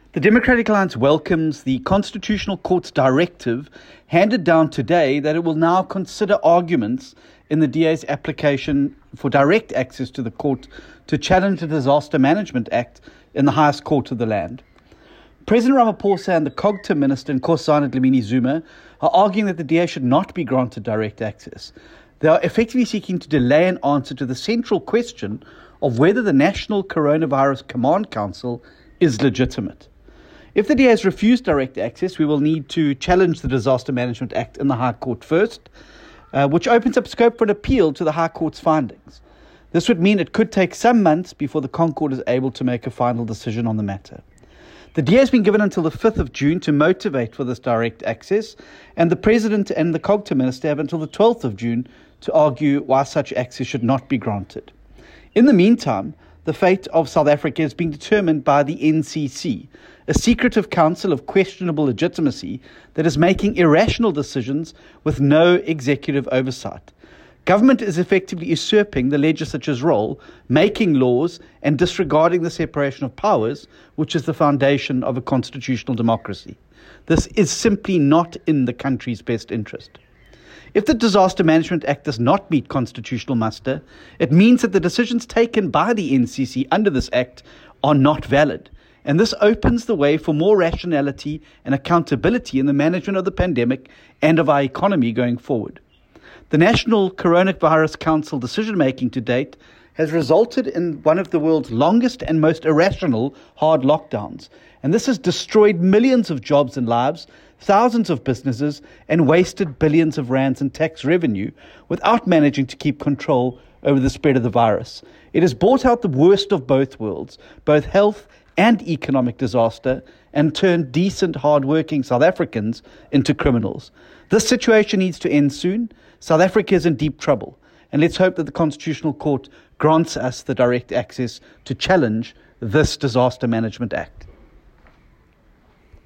The Democratic Alliance welcomes the Constitutional Court's directive handed down today that it will now consider arguments in the DA's application for direct access to the court to challenge the Disaster Management Act in the highest court of the land. President Ramaphosa and the COGTA Minister, Nkosazana Dlamini-Zuma, are arguing that the DA should not be granted direct access. They are effectively seeking to delay an answer to the central question of whether the National Coronavirus Command Council is legitimate. If the DA has refused direct access, we will need to challenge the Disaster Management Act in the High Court first, which opens up scope for an appeal to the High Court's findings. This would mean it could take some months before the ConCourt is able to make a final decision on the matter. The DA has been given until the 5th of June to motivate for this direct access, and the President and the COGTA Minister have until the 12th of June to argue why such access should not be granted. In the meantime, the fate of South Africa is being determined by the NCC, a secretive council of questionable legitimacy that is making irrational decisions with no executive oversight. Government is effectively usurping the legislature's role, making laws and disregarding the separation of powers, which is the foundation of a constitutional democracy. This is simply not in the country's best interest. If the Disaster Management Act does not meet constitutional muster, it means that the decisions taken by the NCC under this Act are not valid. And this opens the way for more rationality and accountability in the management of the pandemic and of our economy going forward. The National Coronavirus Council decision-making to date has resulted in one of the world's longest and most irrational hard lockdowns. And this has destroyed millions of jobs and lives, thousands of businesses, and wasted billions of rands in tax revenue without managing to keep control over the spread of the virus. It has brought out the worst of both worlds, both health and economic disaster, and turned decent, hard-working South Africans into criminals. This situation needs to end soon. South Africa is in deep trouble, and let's hope that the Constitutional Court grants us the direct access to challenge this Disaster Management Act.